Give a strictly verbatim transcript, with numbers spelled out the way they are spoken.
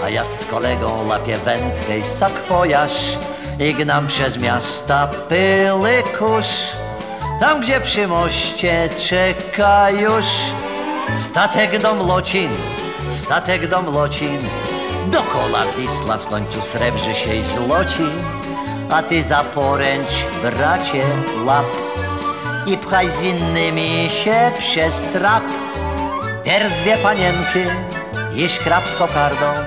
a ja z kolegą lapię wędkę i sakwojaż i gnam przez miasta pyły kurz. Tam, gdzie przy moście czeka już statek do Mlocin, statek do Mlocin. Dokoła Wisła w słońcu srebrzy się i złoci, a ty za poręcz, bracie, lap i pchaj z innymi się przez trap. Pierw dwie panienki i szkrab z kokardą,